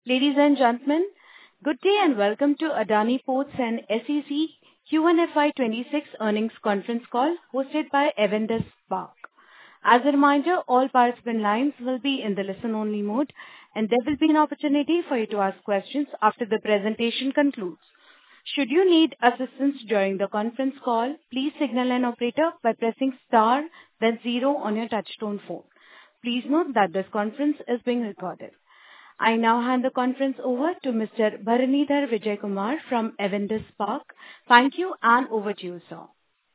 Ladies and gentlemen, good day and welcome to Adani Ports and SEZ Q1 FY26 earnings conference call hosted by Avendus Spark. As a reminder, all participant lines will be in the listen-only mode, and there will be an opportunity for you to ask questions after the presentation concludes. Should you need assistance during the conference call, please signal an operator by pressing star, then 0 on your touchtone phone. Please note that this conference is being recorded. I now hand the conference over to Mr. Bharanidhar Vijayakumar from Avendus Spark. Thank you, and over to you, sir.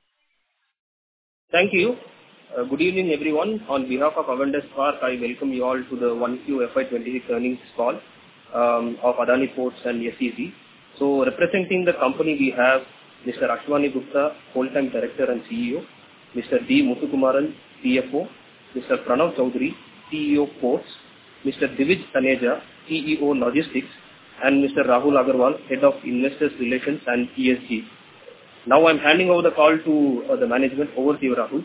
Thank you. Good evening, everyone. On behalf of Avendus Spark, I welcome you all to the 1Q FY26 earnings call of Adani Ports and SEZ. So, representing the company, we have Mr. Ashwani Gupta, Full-Time Director and CEO, Mr. D. Muthukumaran, CFO, Mr. Pranav Chaudhary, CEO Ports, Mr. Divij Taneja, CEO Logistics, and Mr. Rahul Agarwal, Head of Investors Relations and ESG. Now I'm handing over the call to the management. Over to you, Rahul.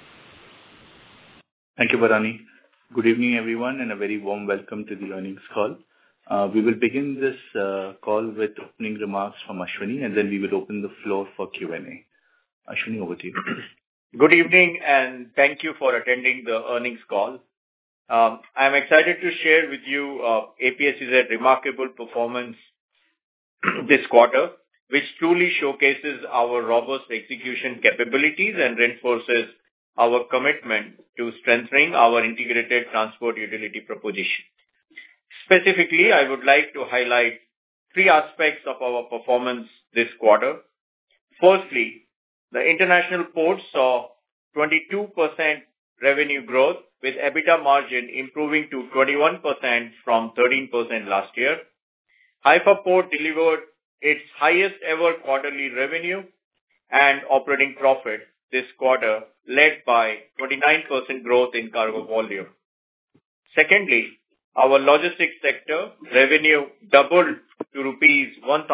Thank you, Bharani. Good evening, everyone, and a very warm welcome to the earnings call. We will begin this call with opening remarks from Ashwani, and then we will open the floor for Q&A. Ashwani, over to you. Good evening, and thank you for attending the earnings call. I'm excited to share with you APSEZ's remarkable performance this quarter, which truly showcases our robust execution capabilities and reinforces our commitment to strengthening our integrated transport utility proposition. Specifically, I would like to highlight 3 aspects of our performance this quarter. Firstly, the international ports saw 22% revenue growth, with EBITDA margin improving to 21% from 13% last year. Haifa Port delivered its highest ever quarterly revenue and operating profit this quarter, led by 29% growth in cargo volume. Secondly, our logistics sector revenue doubled to rupees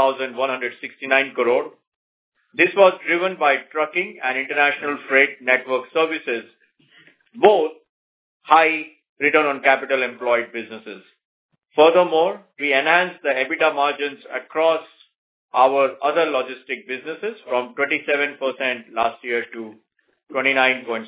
1,169 crore. This was driven by trucking and international freight network services, both high return on capital employed businesses. Furthermore, we enhanced the EBITDA margins across our other logistic businesses from 27% last year to 29.6%.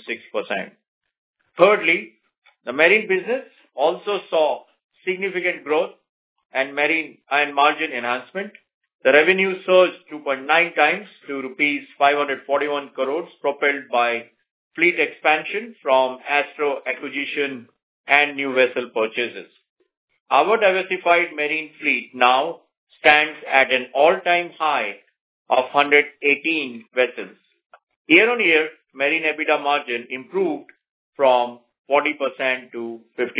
Thirdly, the marine business also saw significant growth and margin enhancement. The revenue surged 2.9 times to rupees 541 crores, propelled by fleet expansion from Astro acquisition and new vessel purchases. Our diversified marine fleet now stands at an all-time high of 118 vessels. Year on year, marine EBITDA margin improved from 40% to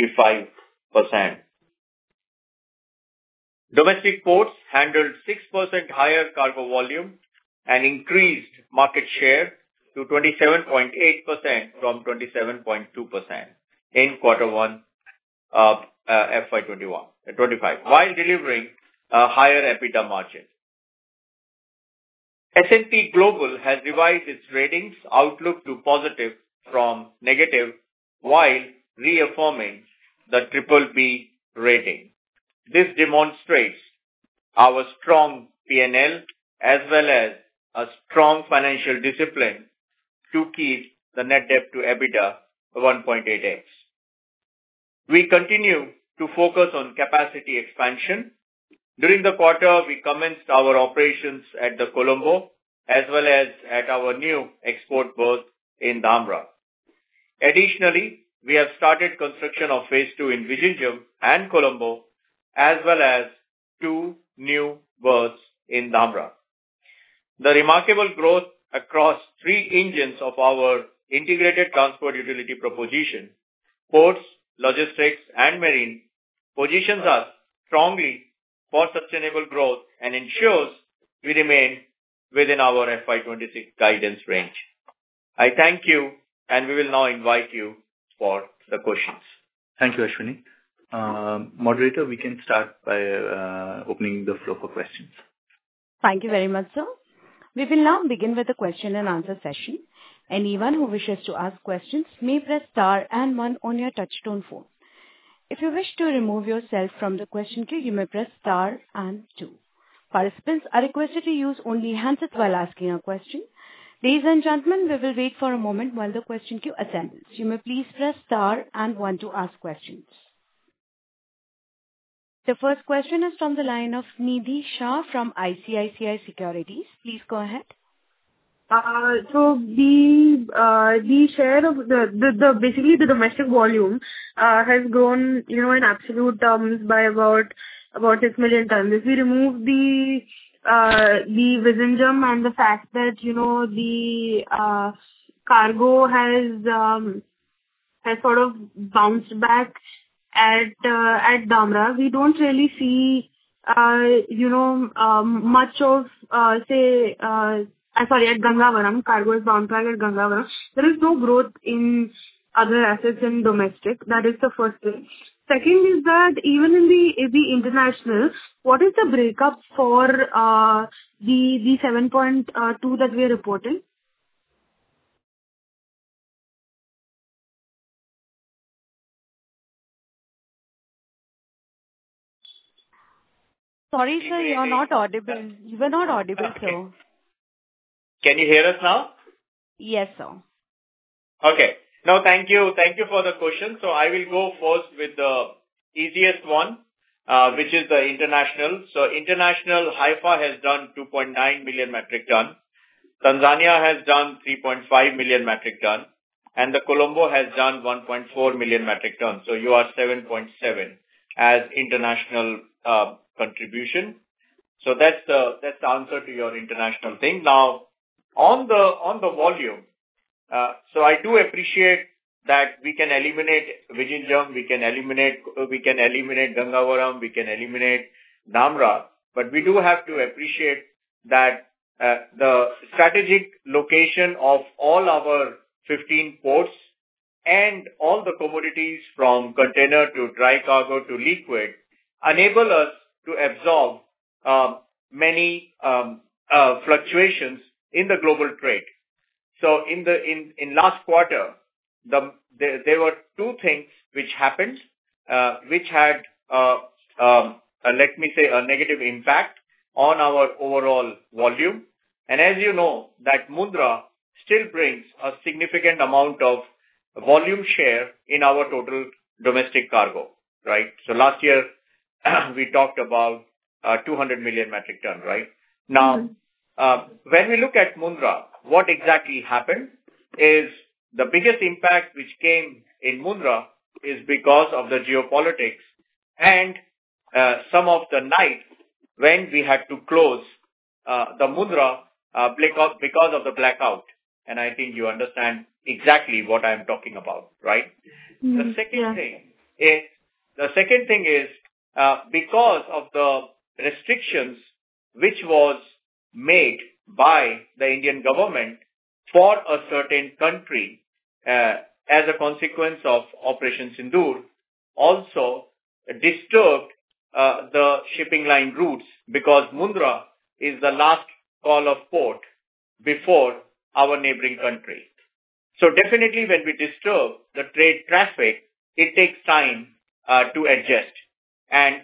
55%. Domestic ports handled 6% higher cargo volume and increased market share to 27.8% from 27.2% in Q1 FY25, while delivering a higher EBITDA margin. S&P Global has revised its ratings outlook to positive from negative, while reaffirming the BBB rating. This demonstrates our strong P&L as well as a strong financial discipline to keep the net debt to EBITDA 1.8x. We continue to focus on capacity expansion. During the quarter, we commenced our operations at the Colombo as well as at our new export berth in Dhamra. Additionally, we have started construction of Phase 2 in Vizhinjam and Colombo, as well as 2 new berths in Dhamra. The remarkable growth across 3 engines of our integrated transport utility proposition, ports, logistics, and marine, positions us strongly for sustainable growth and ensures we remain within our FY26 guidance range. I thank you, and we will now invite you for the questions. Thank you, Ashwani. Moderator, we can start by opening the floor for questions. Thank you very much, sir. We will now begin with the question and answer session. Anyone who wishes to ask questions may press star and 1 on your touchtone phone. If you wish to remove yourself from the question queue, you may press star and 2. Participants are requested to use only handsets while asking a question. Ladies and gentlemen, we will wait for a moment while the question queue assembles. You may please press star and 1 to ask questions. The first question is from the line of Nidhi Shah from ICICI Securities. Please go ahead. So the share of the basically the domestic volume has grown, in absolute terms by about 6 million tons. If we remove the Vizhinjam and the fact that the cargo has sort of bounced back at Dhamra, we don't really see much of at Gangavaram, cargo is bound back at Gangavaram. There is no growth in other assets in domestic. That is the first thing. Second is that even in the international, what is the breakup for the 7.2 that we are reporting? Sorry, sir, you're not audible. You were not audible, sir. Can you hear us now? Yes, sir. Okay. No, thank you. Thank you for the question. So I will go first with the easiest one, which is the international. So international, Haifa has done 2.9 million metric ton. Tanzania has done 3.5 million metric ton. And the Colombo has done 1.4 million metric ton. So you are 7.7 as international contribution. So that's the answer to your international thing. Now, on the volume, so I do appreciate that we can eliminate Vizhinjam, we can eliminate Gangavaram, we can eliminate Dhamra, but we do have to appreciate that the strategic location of all our 15 ports and all the commodities from container to dry cargo to liquid enable us to absorb many fluctuations in the global trade. So in last quarter, there were two things which happened, which had let me say a negative impact on our overall volume. And as you know, that Mundra still brings a significant amount of volume share in our total domestic cargo, right? So last year we talked about 200 million metric ton, right? Now, when we look at Mundra, what exactly happened is the biggest impact which came in Mundra is because of the geopolitics and some of the night when we had to close the Mundra because of the blackout. And I think you understand exactly what I'm talking about, right? The second thing is because of the restrictions which was made by the Indian government for a certain country as a consequence of Operation Sindoor, also disturbed the shipping line routes because Mundra is the last call of port before our neighboring country. So definitely when we disturb the trade traffic, it takes time to adjust. And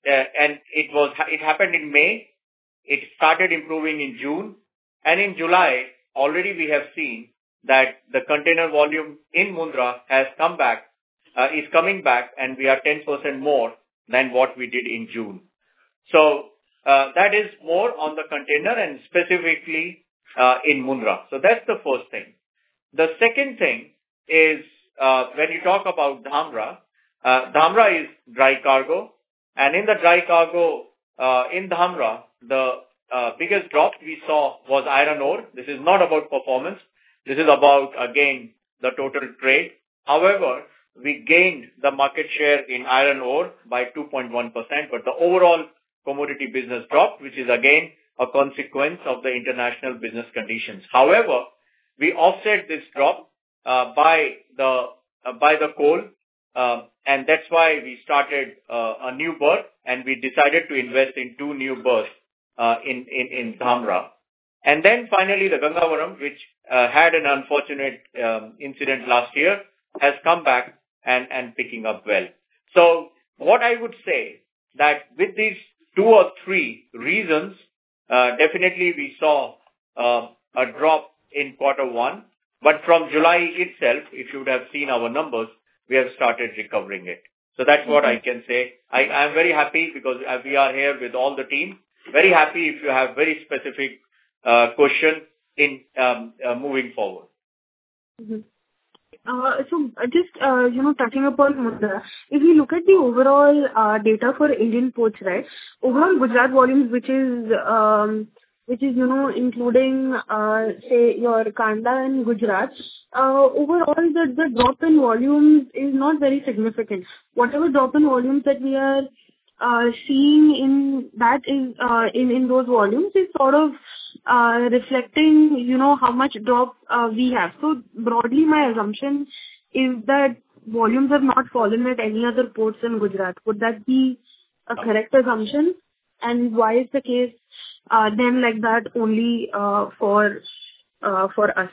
it happened in May. It started improving in June, and in July already we have seen that the container volume in Mundra is coming back, and we are 10% more than what we did in June. So that is more on the container and specifically in Mundra. So that's the first thing. The second thing is when you talk about Dhamra, Dhamra is dry cargo, and in the dry cargo in Dhamra, the biggest drop we saw was iron ore. This is not about performance. This is about, again, the total trade. However, we gained the market share in iron ore by 2.1%, but the overall commodity business dropped, which is again a consequence of the international business conditions. However, we offset this drop by the coal, and that's why we started a new berth, and we decided to invest in 2 new berths in Dhamra. And then finally, the Gangavaram, which had an unfortunate incident last year, has come back and picking up well. So what I would say that with these 2 or 3 reasons, definitely we saw a drop in quarter one, but from July itself, if you would have seen our numbers, we have started recovering it. So that's what I can say. I am very happy because we are here with all the team. Very happy if you have very specific question in moving forward. So just, touching upon Mundra, if you look at the overall data for Indian ports, right, overall Gujarat volumes, which is, including, say, your Kanda and Gujarat, overall the drop in volumes is not very significant. Whatever drop in volumes that we are seeing in that is in those volumes is sort of reflecting, how much drop we have. So broadly, my assumption is that volumes have not fallen at any other ports in Gujarat. Would that be a correct assumption? And why is the case then like that only for us?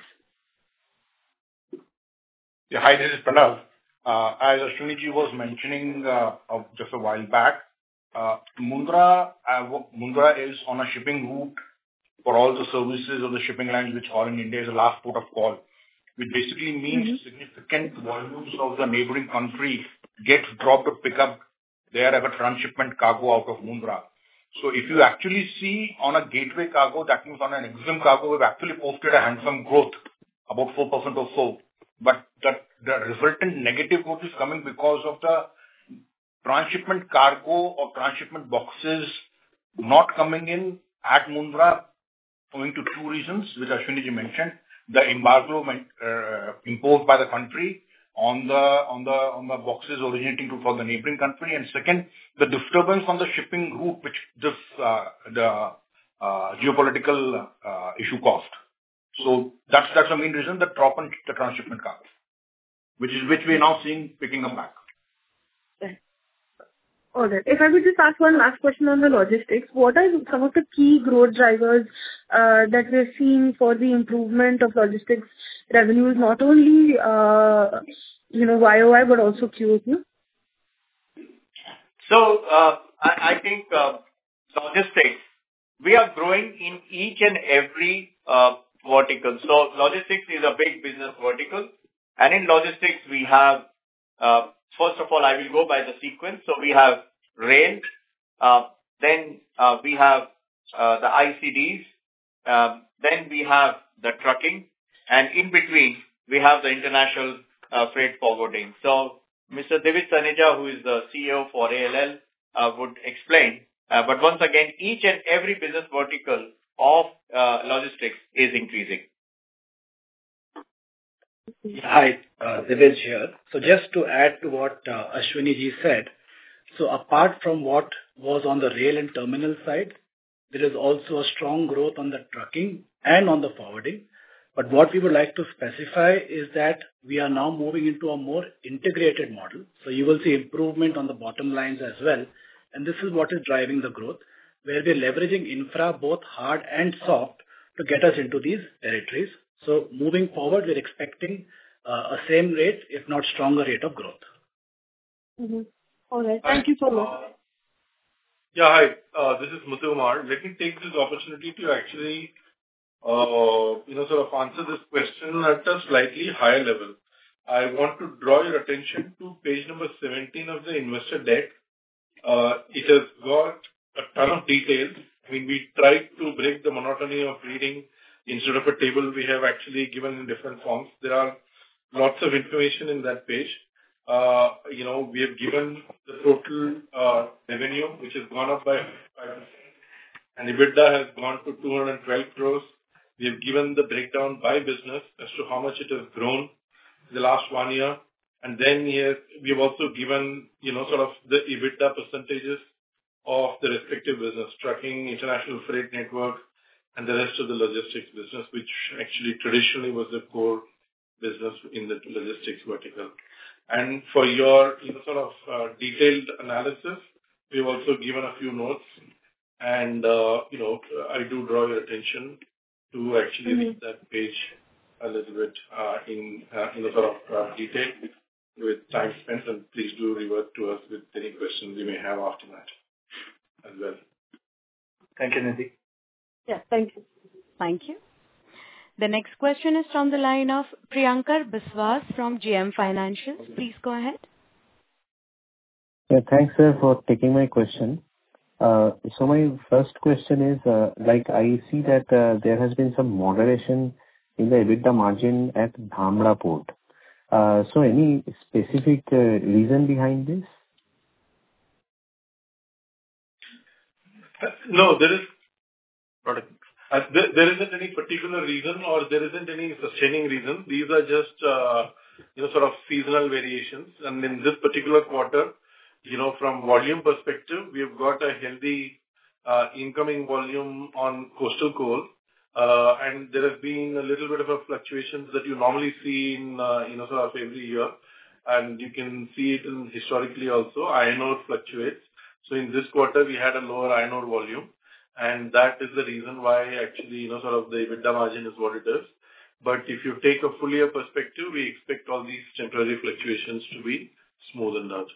Yeah, hi, this is Pranav. As Ashwini ji was mentioning just a while back, Mundra is on a shipping route for all the services of the shipping lines which all in India is the last port of call, which basically means significant volumes of the neighboring country gets dropped or pick up there as a transshipment cargo out of Mundra. So if you actually see on a gateway cargo, that means on an EXIM cargo, we've actually posted a handsome growth, about 4% or so. But the resultant negative growth is coming because of the transshipment cargo or transshipment boxes not coming in at Mundra, owing to 2 reasons, which Ashwini ji mentioned. The embargo imposed by the country on the boxes originating from the neighboring country, and second, the disturbance on the shipping route, which the geopolitical issue caused. So that's the main reason, the drop in the transshipment cargo, which we are now seeing picking up back. All right. If I could just ask one last question on the logistics, what are some of the key growth drivers that we're seeing for the improvement of logistics revenues, not only YOY but also QOQ? So I think logistics, we are growing in each and every vertical. So logistics is a big business vertical, and in logistics we have first of all, I will go by the sequence. So we have rail, then we have the ICDs, then we have the trucking, and in between we have the international freight forwarding. So Mr. Divij Taneja, who is the CEO for ALL, would explain. But once again, each and every business vertical of logistics is increasing. Hi, Divij here. So just to add to what Ashwini ji said, so apart from what was on the rail and terminal side, there is also a strong growth on the trucking and on the forwarding. But what we would like to specify is that we are now moving into a more integrated model. So you will see improvement on the bottom lines as well. And this is what is driving the growth, where we're leveraging infra, both hard and soft, to get us into these territories. So moving forward, we're expecting a same rate, if not stronger rate of growth. Mm-hmm. All right. Thank you so much. Yeah, hi. This is Muthu Kumar. Let me take this opportunity to actually, sort of answer this question at a slightly higher level. I want to draw your attention to page number 17 of the investor deck. It has got a ton of details. I mean, we tried to break the monotony of reading. Instead of a table, we have actually given in different forms. There are lots of information in that page. We have given the total revenue, which has gone up by 5%, and EBITDA has gone to 212 crores. We have given the breakdown by business as to how much it has grown in the last 1 year. And then here we have also given, sort of the EBITDA percentages of the respective business, trucking, international freight network, and the rest of the logistics business, which actually traditionally was the core business in the logistics vertical. And for your sort of detailed analysis, we've also given a few notes, and I do draw your attention to actually read that page a little bit in sort of detail. with time spent, and please do revert to us with any questions you may have after that as well. Thank you, Nidhi. Yeah, thank you. Thank you. The next question is from the line of Priyankar Biswas from GM Financials. Please go ahead. Yeah, thanks, sir, for taking my question. So my first question is, I see that there has been some moderation in the EBITDA margin at Dhamra Port. So any specific reason behind this? No, there isn't any particular reason, or there isn't any sustaining reason. These are just sort of seasonal variations. And in this particular quarter, from volume perspective, we've got a healthy incoming volume on coastal coal, and there has been a little bit of a fluctuations that you normally see in sort of every year, and you can see it historically also. Iron ore fluctuates. So in this quarter, we had a lower iron ore volume, and that is the reason why actually sort of the EBITDA margin is what it is. But if you take a full year perspective, we expect all these temporary fluctuations to be smoothened out.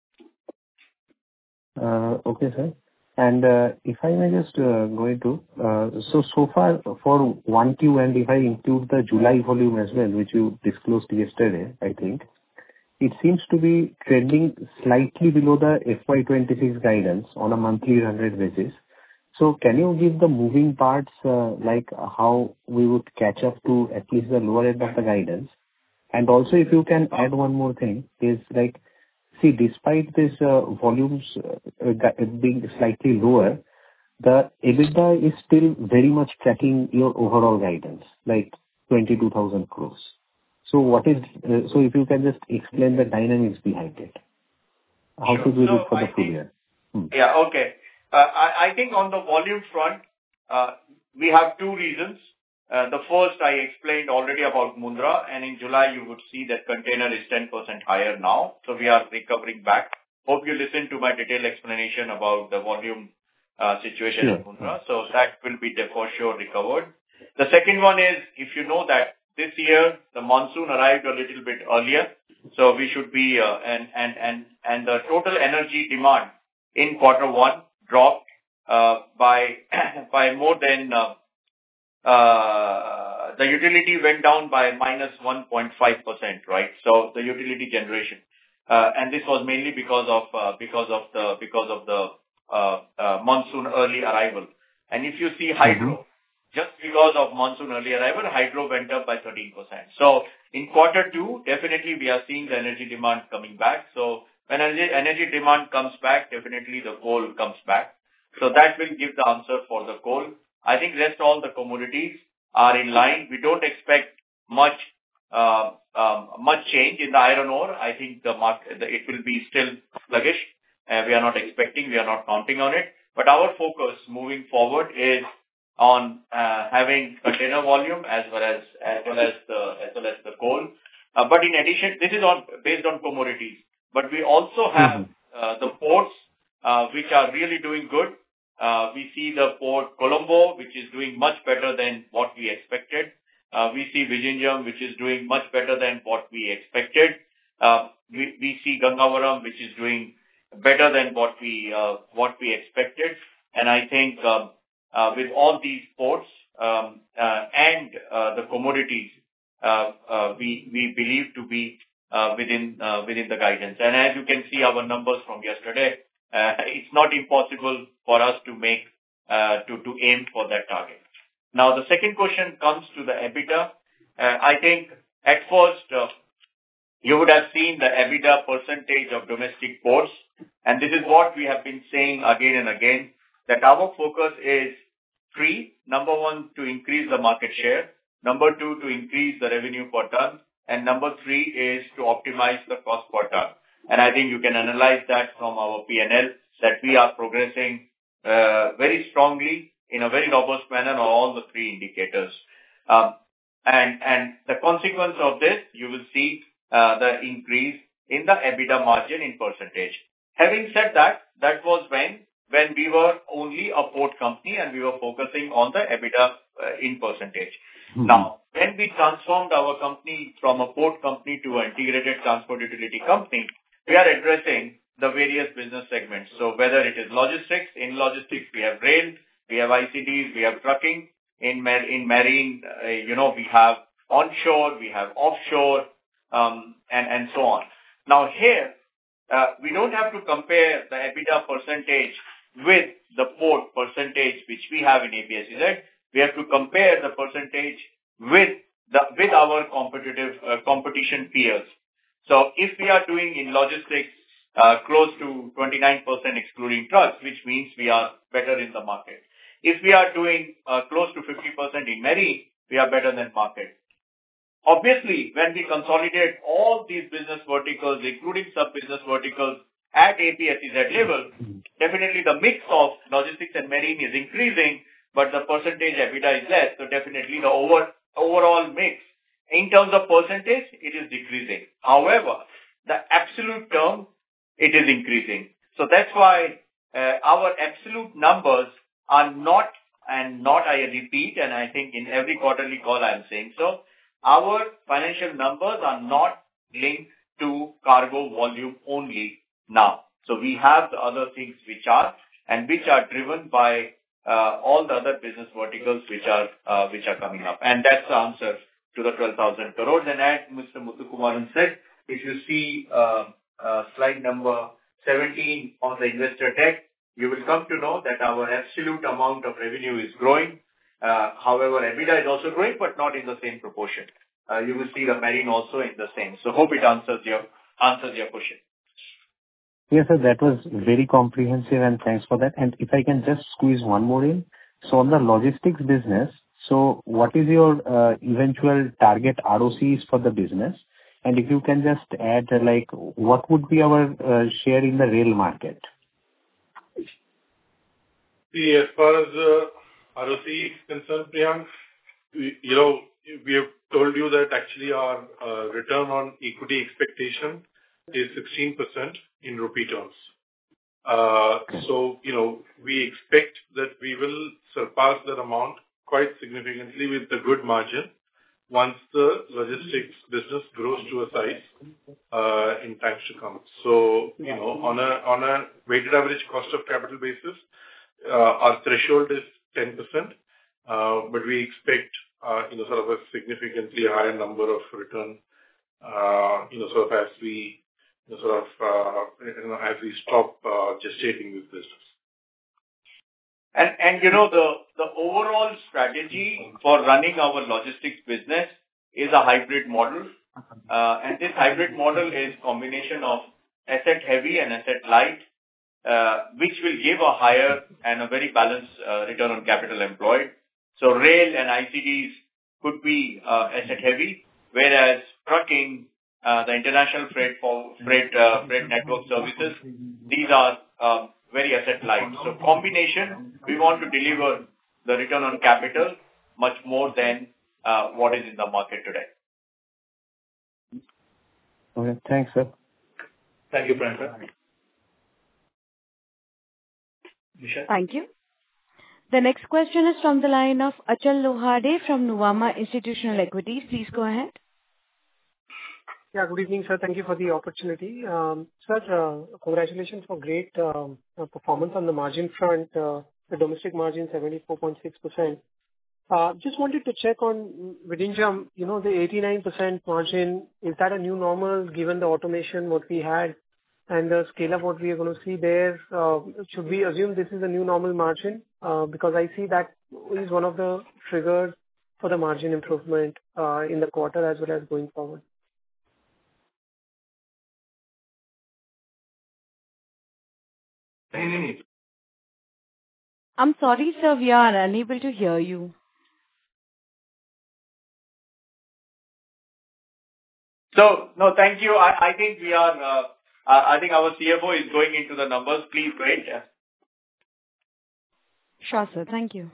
Okay, sir. And if I may just go into, so far for 1Q, and if I include the July volume as well, which you disclosed yesterday, I think, it seems to be trending slightly below the FY26 guidance on a monthly run rate basis. So can you give the moving parts, like how we would catch up to at least the lower end of the guidance? And also, if you can add one more thing, is like, see, despite this volumes being slightly lower, the EBITDA is still very much tracking your overall guidance, like 22,000 crores. So if you can just explain the dynamics behind it. How should we look for the full year? Yeah, okay. I think on the volume front, we have two reasons. The first I explained already about Mundra, and in July you would see that container is 10% higher now. So we are recovering back. Hope you listened to my detailed explanation about the volume situation in Mundra. So that will be for sure recovered. The second one is, if you know that this year the monsoon arrived a little bit earlier, so we should be and the total energy demand in quarter one dropped by more than the utility went down by minus 1.5%, right? So the utility generation, and this was mainly because of the monsoon early arrival. And if you see hydro, just because of monsoon early arrival, hydro went up by 13%. So in quarter two, definitely we are seeing the energy demand coming back. So when energy demand comes back, definitely the coal comes back. So that will give the answer for the coal. I think rest all the commodities are in line. We don't expect much change in the iron ore. I think the market, it will be still sluggish. We are not expecting, we are not counting on it. But our focus moving forward is on having container volume as well as the coal. But in addition, this is based on commodities. But we also have the ports which are really doing good. We see the port Colombo, which is doing much better than what we expected. We see Vizhinjam, which is doing much better than what we expected. We see Gangavaram, which is doing better than what we expected. And I think with all these ports and the commodities, we believe to be within the guidance. And as you can see our numbers from yesterday, it's not impossible for us to make to aim for that target. Now the second question comes to the EBITDA. I think at first you would have seen the EBITDA percentage of domestic ports, and this is what we have been saying again and again, that our focus is three. Number one, to increase the market share. Number two, to increase the revenue per ton. And number three is to optimize the cost per ton. And I think you can analyze that from our P&L, that we are progressing very strongly in a very robust manner on all the three indicators. And the consequence of this, you will see the increase in the EBITDA margin in percentage. Having said that, that was when when we were only a port company and we were focusing on the EBITDA in percentage. Now, when we transformed our company from a port company to an integrated transport utility company, we are addressing the various business segments. So whether it is logistics, in logistics, we have rail, we have ICDs, we have trucking. In marine, we have onshore, we have offshore, and so on. Now here, we don't have to compare the EBITDA percentage with the port percentage which we have in APSEZ. We have to compare the percentage with our competition peers. So if we are doing in logistics close to 29% excluding trucks, which means we are better in the market. If we are doing close to 50% in marine, we are better than market. Obviously, when we consolidate all these business verticals, including sub-business verticals at APSEZ level, definitely the mix of logistics and marine is increasing, but the percentage EBITDA is less. So definitely the overall mix, in terms of percentage, it is decreasing. However, the absolute term, it is increasing. So that's why our absolute numbers are not, I repeat, and I think in every quarterly call I am saying so, our financial numbers are not linked to cargo volume only now. So we have the other things which are driven by all the other business verticals which are coming up. And that's the answer to the 12,000 crores. And as Mr. Muthukumaran said, if you see slide number 17 on the investor deck, you will come to know that our absolute amount of revenue is growing. However, EBITDA is also growing, but not in the same proportion. You will see the marine also in the same. So hope it answers your question. Yes, sir, that was very comprehensive and thanks for that. And if I can just squeeze one more in. So on the logistics business, so what is your eventual target ROCs for the business? And if you can just add, what would be our share in the rail market? See, as far as ROC is concerned, Priyank, we have told you that actually our return on equity expectation is 16% in rupee terms. So, we expect that we will surpass that amount quite significantly with the good margin once the logistics business grows to a size in times to come. So, on a weighted average cost of capital basis, our threshold is 10%, but we expect, sort of a significantly higher number of return, sort of as we as we stop gestating this business. And the overall strategy for running our logistics business is a hybrid model. And this hybrid model is combination of asset heavy and asset light, which will give a higher and a very balanced return on capital employed. So rail and ICDs could be asset heavy, whereas trucking, the international freight network services, these are very asset light. So combination, we want to deliver the return on capital much more than what is in the market today. Okay, thanks, sir. Thank you, Priyanka. Thank you. The next question is from the line of Achal Lohade from Nuvama Institutional Equities. Please go ahead. Yeah, good evening, sir. Thank you for the opportunity. Sir, congratulations for great performance on the margin front. The domestic margin, 74.6%. Just wanted to check on Vizhinjam, the 89% margin, is that a new normal given the automation what we had and the scale of what we are going to see there? Should we assume this is a new normal margin? Because I see that is one of the triggers for the margin improvement in the quarter as well as going forward. I'm sorry, sir, we are unable to hear you. So, no, thank you. I think we are, I think our CFO is going into the numbers. Please wait. Sure, sir. Thank you.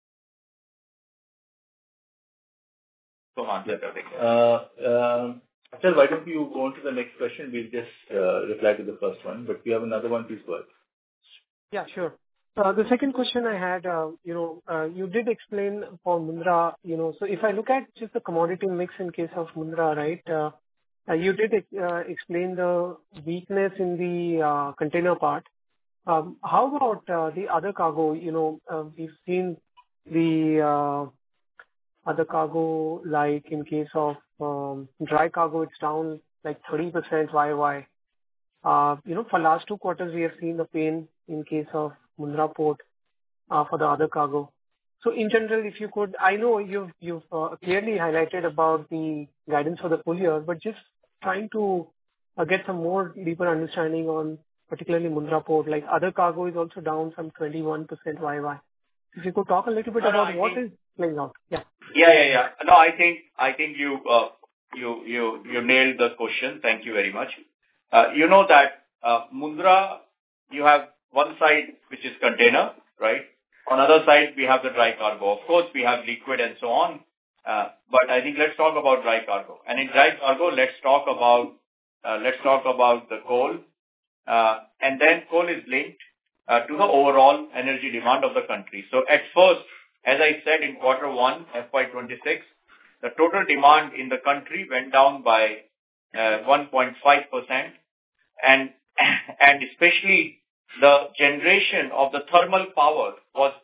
Go on. Achal, why don't you go on to the next question? We'll just reply to the first one, but we have another one. Please go ahead. Yeah, sure. The second question I had, you did explain for Mundra, so if I look at just the commodity mix in case of Mundra, right, you did explain the weakness in the container part. How about the other cargo? We've seen the other cargo, like in case of dry cargo, it's down like 30% YY. For last 2 quarters, we have seen the pain in case of Mundra Port for the other cargo. So in general, if you could, I know you've clearly highlighted about the guidance for the full year, but just trying to get some more deeper understanding on particularly Mundra Port, like other cargo is also down some 21% YY. If you could talk a little bit about what is playing out. Yeah. No, I think you nailed the question. Thank you very much. You know that Mundra, you have one side which is container, right? On the other side, we have the dry cargo. Of course, we have liquid and so on. But I think let's talk about dry cargo. And in dry cargo, let's talk about the coal. And then coal is linked to the overall energy demand of the country. So at first, as I said in Q1 FY26, the total demand in the country went down by 1.5%, and especially the generation of the thermal power was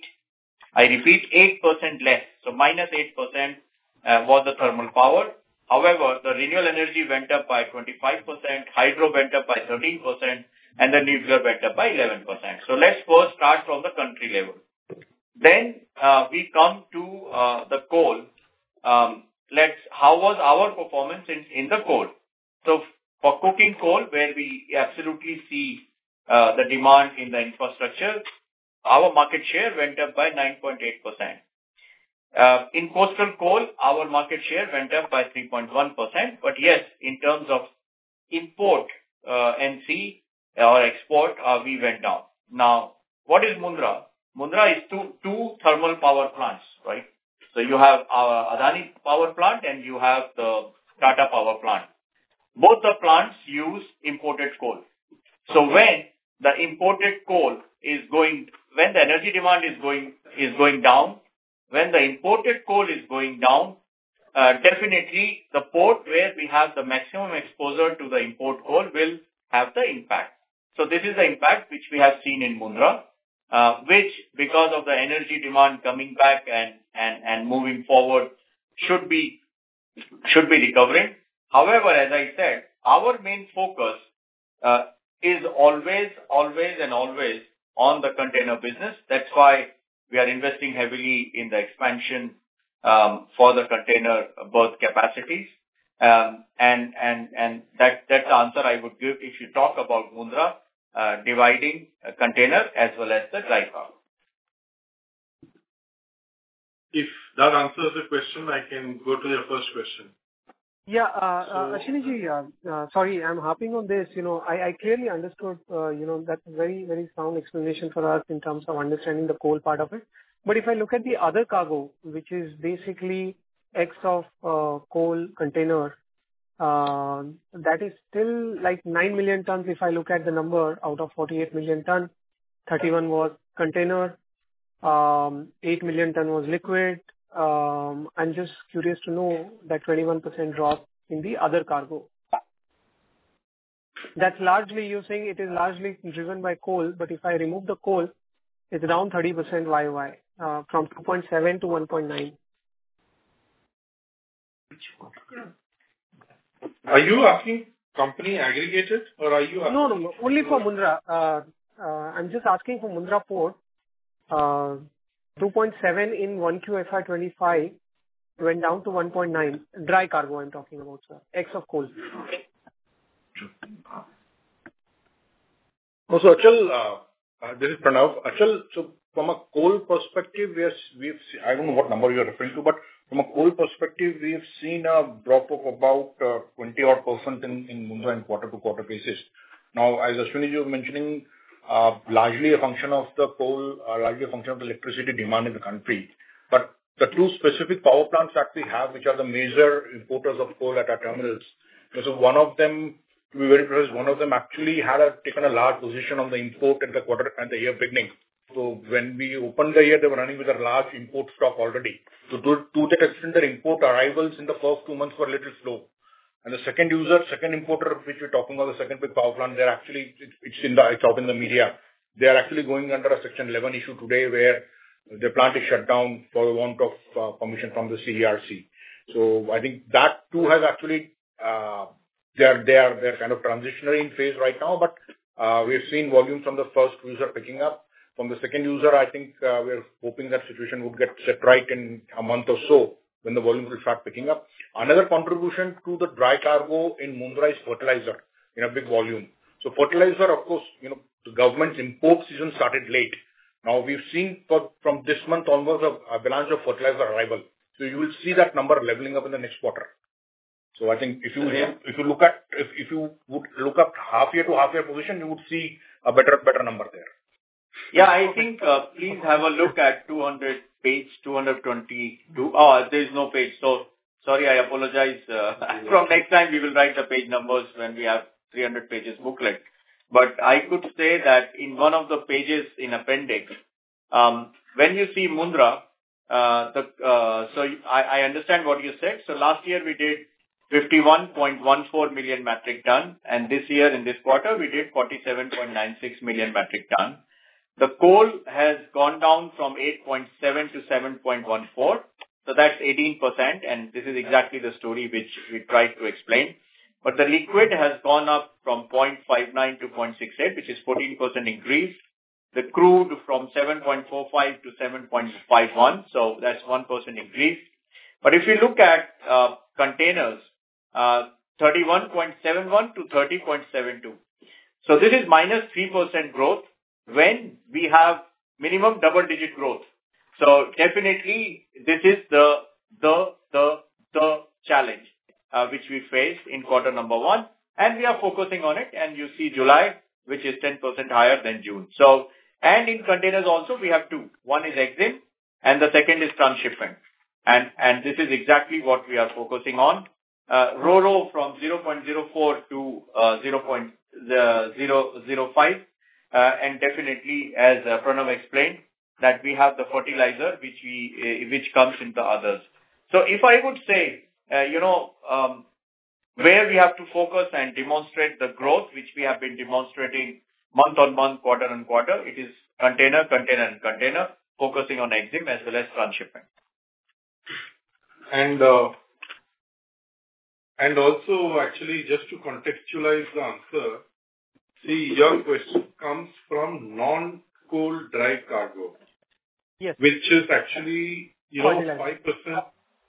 8% less. So minus 8% was the thermal power. However, the renewable energy went up by 25%, hydro went up by 13%, and the nuclear went up by 11%. So let's first start from the country level. Then we come to the coal. How was our performance in the coal? So for coking coal, where we absolutely see the demand in the infrastructure, our market share went up by 9.8%. In coastal coal, our market share went up by 3.1%. But yes, in terms of import NC or export, we went down. Now, what is Mundra? Mundra is two thermal power plants, right? So you have our Adani power plant and you have the Tata power plant. Both the plants use imported coal. So when the imported coal is when the energy demand is going down, when the imported coal is going down, definitely the port where we have the maximum exposure to the import coal will have the impact. So this is the impact which we have seen in Mundra, which because of the energy demand coming back and moving forward should be recovering. However, as I said, our main focus is always on the container business. That's why we are investing heavily in the expansion for the container berth capacities. And that's the answer I would give if you talk about Mundra, dividing a container as well as the dry cargo. If that answers the question, I can go to your first question. Yeah, Ashwini-ji, sorry, I'm harping on this. I clearly understood, that's a very, very sound explanation for us in terms of understanding the coal part of it. But if I look at the other cargo, which is basically X of coal container, that is still like 9 million tons. If I look at the number out of 48 million tons, 31 was container, 8 million ton was liquid. I'm just curious to know that 21% drop in the other cargo. That's largely, you're saying it is largely driven by coal, but if I remove the coal, it's down 30% YY, from 2.7 to 1.9. Are you asking company aggregated or are you asking? No, only for Mundra. I'm just asking for Mundra Port. 2.7 in 1Q FY25 went down to 1.9. Dry cargo I'm talking about, sir. X of coal. So Achal, this is Pranav. Achal, so from a coal perspective, we've I don't know what number you're referring to, but from a coal perspective, we've seen a drop of about 20% in Mundra in quarter-to-quarter basis. Now, as Ashwini was mentioning, largely a function of the coal, largely a function of the electricity demand in the country. But the two specific power plants that we have, which are the major importers of coal at our terminals. So one of them, to be very precise, one of them actually had taken a large position on the import at the quarter and the year beginning. So when we opened the year, they were running with a large import stock already. So to that extent, their import arrivals in the first 2 months were a little slow. And the second importer, which we're talking about, the second big power plant, they're actually, it's out in the media. They are actually going under a Section 11 issue today where the plant is shut down for the want of permission from the CERC. So I think that too has actually, they're kind of transitionary in phase right now, but we've seen volume from the first user picking up. From the second user, I think we're hoping that situation would get set right in a month or so when the volume will start picking up. Another contribution to the dry cargo in Mundra is fertilizer in a big volume. So fertilizer, of course, the government's import season started late. Now we've seen from this month onwards a avalanche of fertilizer arrival. So you will see that number leveling up in the next quarter. So I think if you would look at half year to half year position, you would see a better number there. Yeah, I think please have a look at page 222. Oh, there is no page. So sorry, I apologize. From next time, we will write the page numbers when we have 300 pages booklet. But I could say that in one of the pages in appendix, when you see Mundra, so I understand what you said. So last year we did 51.14 million metric ton, and this year in this quarter we did 47.96 million metric ton. The coal has gone down from 8.7 to 7.14, so that's 18%, and this is exactly the story which we tried to explain. But the liquid has gone up from 0.59 to 0.68, which is 14% increase. The crude from 7.45 to 7.51, so that's 1% increase. But if you look at containers, 31.71 to 30.72. So this is minus 3% growth when we have minimum double-digit growth. So definitely this is the challenge which we face in quarter number 1, and we are focusing on it. And you see July, which is 10% higher than June. So, and in containers also we have two. One is EXIM and the second is transshipment. And this is exactly what we are focusing on. RoRo from 0.04 to 0.005. And definitely, as Pranav explained, that we have the fertilizer which comes into others. So if I would say, where we have to focus and demonstrate the growth, which we have been demonstrating month on month, quarter on quarter, it is container, focusing on EXIM as well as transshipment. And also, actually, just to contextualize the answer, see, your question comes from non-coal dry cargo, yes, which is actually, 5%.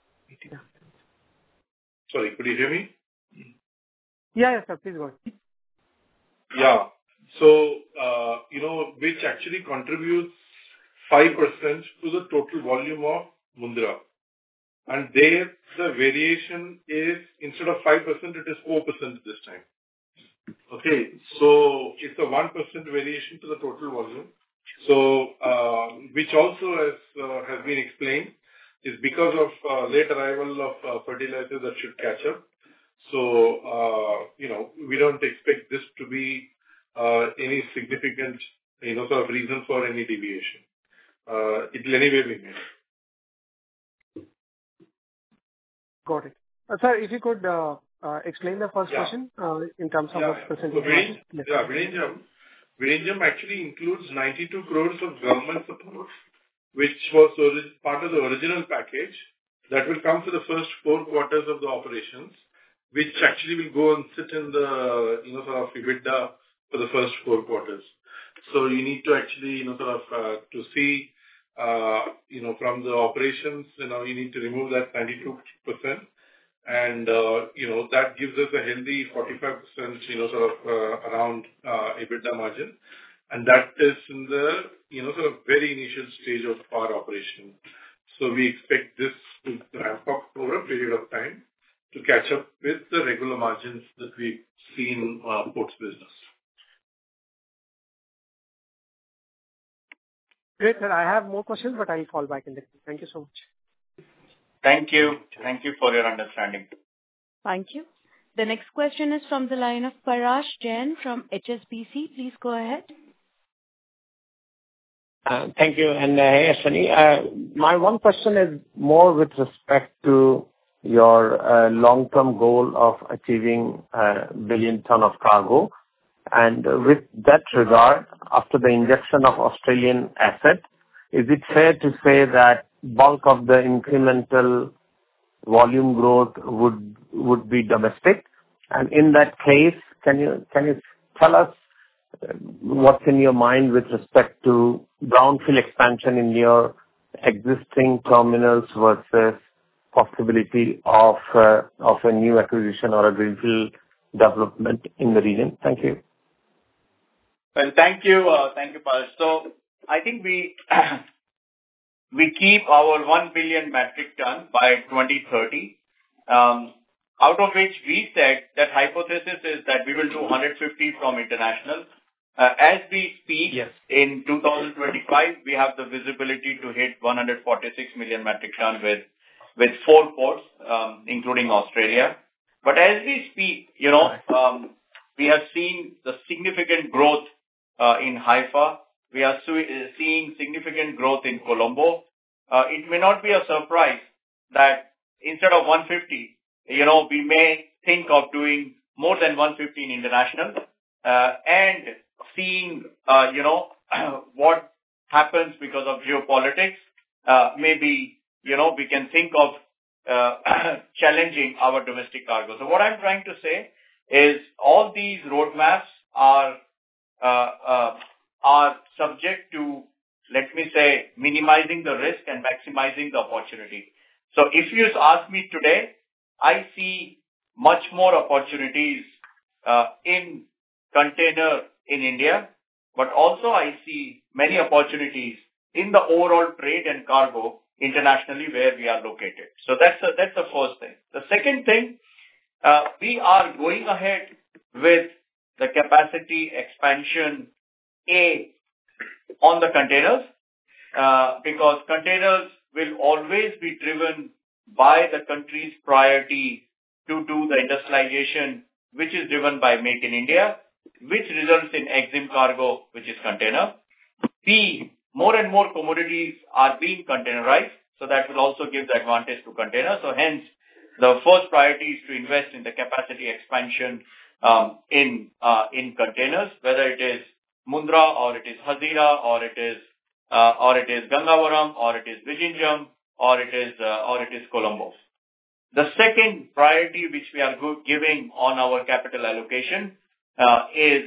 Sorry, could you hear me? Yeah, sir, please go ahead. Yeah. So, which actually contributes 5% to the total volume of Mundra. And there, the variation is, instead of 5%, it is 4% this time. Okay, so it's a 1% variation to the total volume. So, which also has been explained, is because of late arrival of fertilizers that should catch up. So, we don't expect this to be any significant, sort of reason for any deviation. It will anyway be made. Got it. Sir, if you could explain the first question in terms of what percentage. Vizhinjam actually includes 92 crores of government support, which was part of the original package that will come for the first 4 quarters of the operations, which actually will go and sit in the sort of EBITDA for the first 4 quarters. So you need to actually to see from the operations, you need to remove that 92%. And, that gives us a healthy 45%, around EBITDA margin. And that is in the, very initial stage of our operation. So we expect this to ramp up over a period of time to catch up with the regular margins that we see in ports business. Great, sir. I have more questions, but I'll fall back in the queue. Thank you so much. Thank you. Thank you for your understanding. Thank you. The next question is from the line of Parash Jain from HSBC. Please go ahead. Thank you. And hey, Ashwani, my one question is more with respect to your long-term goal of achieving a billion ton of cargo. And with that regard, after the injection of Australian asset, is it fair to say that bulk of the incremental volume growth would be domestic? And in that case, can you tell us what's in your mind with respect to brownfield expansion in your existing terminals versus possibility of a new acquisition or a greenfield development in the region? Thank you. Well, thank you, Parash. So I think we keep our 1 billion metric ton by 2030. Out of which we said that hypothesis is that we will do 150 from international. As we speak, Yes. In 2025, we have the visibility to hit 146 million metric ton with 4 ports, including Australia. But as we speak, we have seen the significant growth in Haifa. We are seeing significant growth in Colombo. It may not be a surprise that instead of 150, we may think of doing more than 150 in international, and seeing, what happens because of geopolitics. Maybe, we can think of challenging our domestic cargo. So what I'm trying to say is all these roadmaps are subject to, let me say, minimizing the risk and maximizing the opportunity. So if you ask me today, I see much more opportunities in container in India, but also I see many opportunities in the overall trade and cargo internationally where we are located. So that's the first thing. The second thing, we are going ahead with the capacity expansion on the containers, because containers will always be driven by the country's priority to do the industrialization, which is driven by Make in India, which results in EXIM cargo, which is container. B, more and more commodities are being containerized, so that will also give the advantage to containers. So hence, the first priority is to invest in the capacity expansion in containers, whether it is Mundra or it is Hazira or it is Gangavaram or it is Vizhinjam or it is Colombo. The second priority which we are giving on our capital allocation is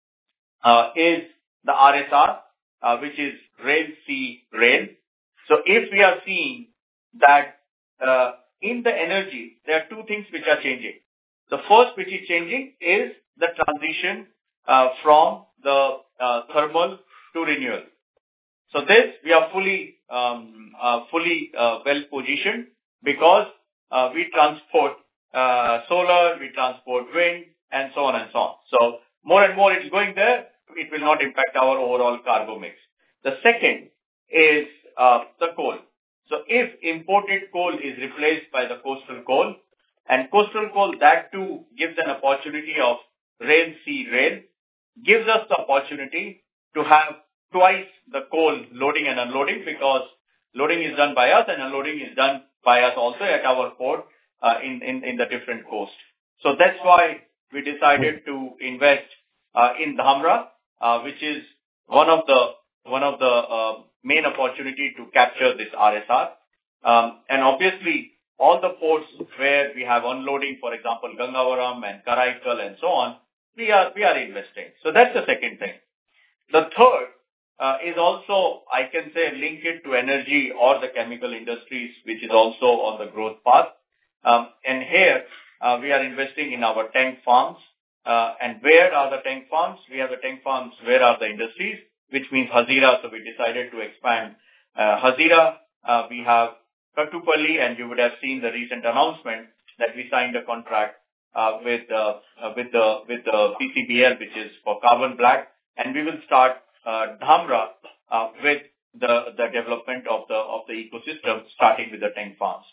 the RSR, which is rail, sea, rail. So if we are seeing that in the energy, there are two things which are changing. The first which is changing is the transition from the thermal to renewable. So this we are fully well positioned because we transport solar, we transport wind, and so on and so on. So more and more it's going there. It will not impact our overall cargo mix. The second is the coal. So if imported coal is replaced by the coastal coal, and coastal coal, that too gives an opportunity of rail, sea, rail, gives us the opportunity to have twice the coal loading and unloading, because loading is done by us and unloading is done by us also at our port in the different coast. So that's why we decided to invest in Dhamra, which is one of the main opportunity to capture this RSR. And obviously, all the ports where we have unloading, for example, Gangavaram and Karaikal and so on, we are investing. So that's the second thing. The third is also, I can say, link it to energy or the chemical industries, which is also on the growth path. And here, we are investing in our tank farms. And where are the tank farms? We have the tank farms. Where are the industries? Which means Hazira. So we decided to expand Hazira. We have Kattupalli, and you would have seen the recent announcement that we signed a contract with the PCBL, which is for carbon black, and we will start Dhamra with the development of the ecosystem, starting with the tank farms.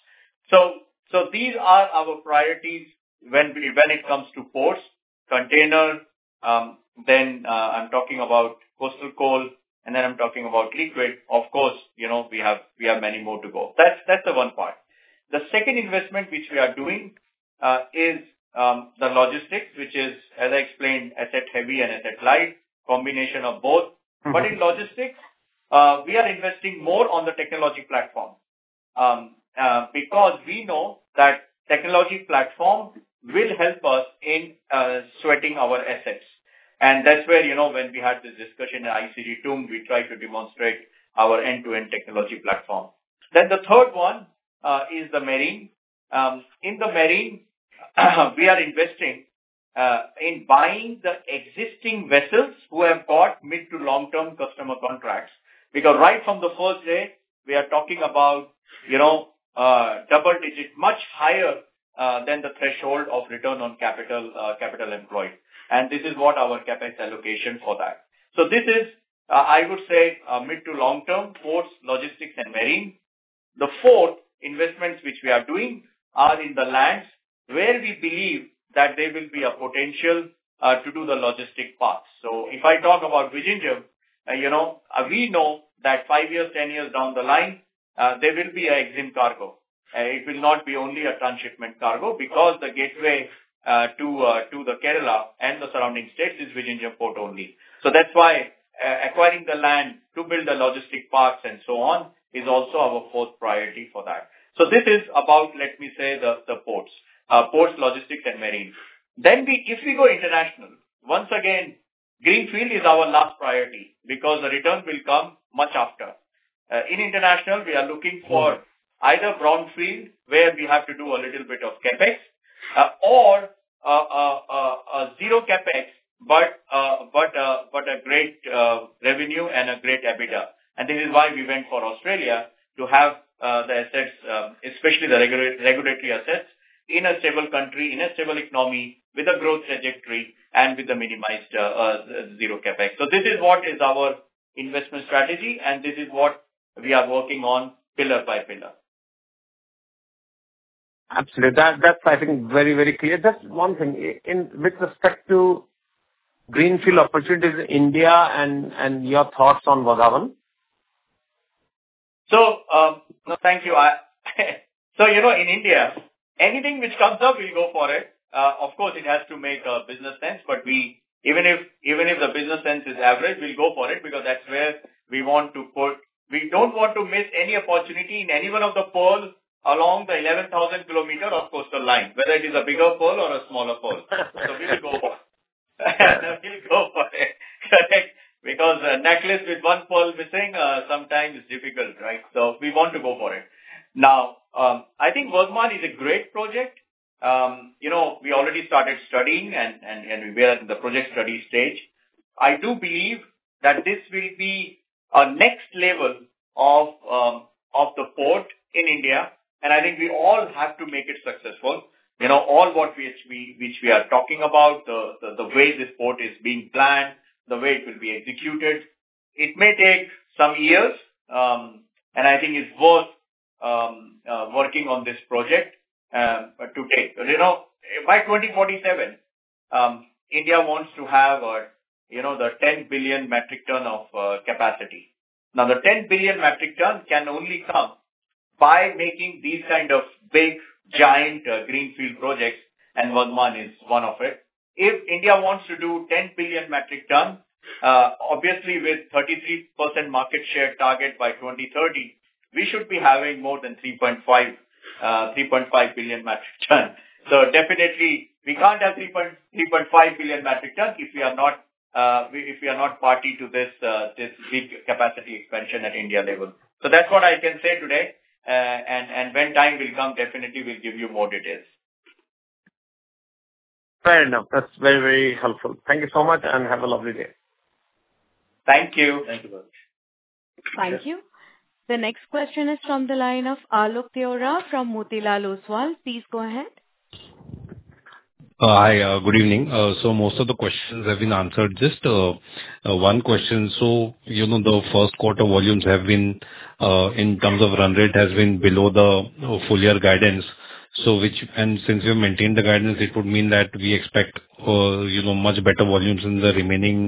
So these are our priorities when it comes to ports, container, then I'm talking about coastal coal, and then I'm talking about liquid. Of course, we have many more to go. That's the one part. The second investment which we are doing is the logistics, which is, as I explained, asset heavy and asset light, combination of both. But in logistics, we are investing more on the technology platform because we know that technology platform will help us in sweating our assets. And that's where, when we had this discussion at ICG TUM, we tried to demonstrate our end-to-end technology platform. Then the third one is the marine. In the marine, we are investing in buying the existing vessels who have got mid to long-term customer contracts. Because right from the first day, we are talking about, double-digit, much higher than the threshold of return on capital employed. And this is what our CapEx allocation for that. So this is, I would say, mid to long-term, ports, logistics, and marine. The fourth investments which we are doing are in the lands where we believe that there will be a potential to do the logistic parts. So if I talk about Vizhinjam, we know that 5 years, 10 years down the line, there will be a EXIM cargo. It will not be only a transshipment cargo because the gateway to the Kerala and the surrounding states is Vizhinjam port only. So that's why acquiring the land to build the logistic parks and so on is also our fourth priority for that. So this is about, let me say, the ports, logistics, and marine. Then if we go international, once again, greenfield is our last priority because the return will come much after. In international, we are looking for either brownfield, where we have to do a little bit of capex, or zero capex, but a great revenue and a great EBITDA. And this is why we went for Australia to have the assets, especially the regulatory assets, in a stable country, in a stable economy, with a growth trajectory, and with the minimized zero capex. So this is what is our investment strategy, and this is what we are working on pillar by pillar. Absolutely. That's, I think, very, very clear. Just one thing, with respect to greenfield opportunities in India and your thoughts on Vadhavan? So, no, thank you. So, in India, anything which comes up, we'll go for it. Of course, it has to make business sense, but even if the business sense is average, we'll go for it because that's where we want to put. We don't want to miss any opportunity in any one of the pearls along the 11,000 kilometer of coastal line, whether it is a bigger pearl or a smaller pearl. So we will go for it. We'll go for it. Correct. Because a necklace with one pearl missing sometimes is difficult, right? So we want to go for it. Now, I think Vardhman is a great project. We already started studying and we are in the project study stage. I do believe that this will be a next level of the port in India, and I think we all have to make it successful. All what which we are talking about, the way this port is being planned, the way it will be executed. It may take some years, and I think it's worth working on this project to take. By 2047, India wants to have the 10 billion metric ton of capacity. Now, the 10 billion metric ton can only come by making these kind of big, giant greenfield projects, and Vardhman is one of it. If India wants to do 10 billion metric ton, obviously with 33% market share target by 2030, we should be having more than 3.5 billion metric ton. So definitely, we can't have 3.5 billion metric ton if we are not party to this big capacity expansion at India level. So that's what I can say today. And when time will come, definitely we'll give you more details. Fair enough. That's very, very helpful. Thank you so much and have a lovely day. Thank you. Thank you, Bhavesh. Thank you. The next question is from the line of Alok Deora from Motilal Oswal. Please go ahead. Hi, good evening. So most of the questions have been answered. Just one question. So, the first quarter volumes have been, in terms of run rate, has been below the full year guidance. So and since you maintained the guidance, it would mean that we expect, much better volumes in the remaining,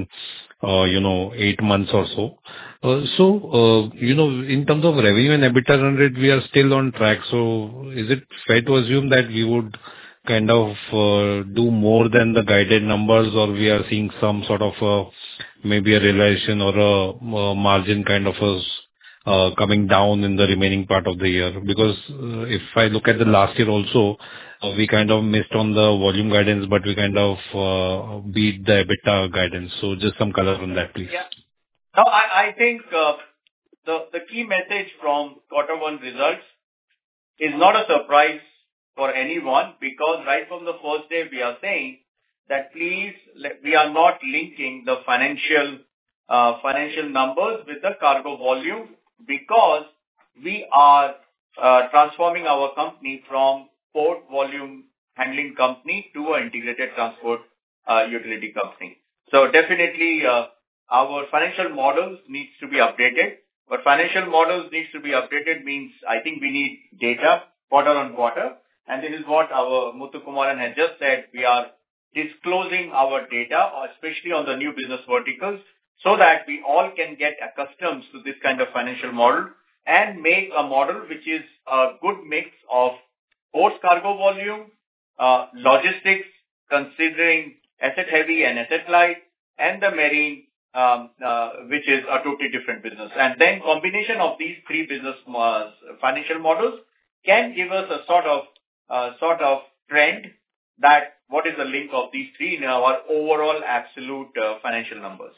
8 months or so. So, in terms of revenue and EBITDA run rate, we are still on track. So is it fair to assume that we would kind of do more than the guided numbers, or we are seeing some sort of maybe a realization or a margin kind of coming down in the remaining part of the year? Because if I look at the last year also, we kind of missed on the volume guidance, but we kind of beat the EBITDA guidance. So just some color on that, please. Yeah. No, I think the key message from quarter one results is not a surprise for anyone, because right from the first day we are saying that we are not linking the financial numbers with the cargo volume, because we are transforming our company from port volume handling company to an integrated transport utility company. So definitely our financial models needs to be updated. But financial models needs to be updated means I think we need data quarter on quarter. And this is what our Muthukumaran had just said. We are disclosing our data, especially on the new business verticals, so that we all can get accustomed to this kind of financial model and make a model which is a good mix of ports cargo volume, logistics, considering asset heavy and asset light, and the marine, which is a totally different business. And then combination of these three business financial models can give us a sort of trend that what is the link of these three in our overall absolute financial numbers.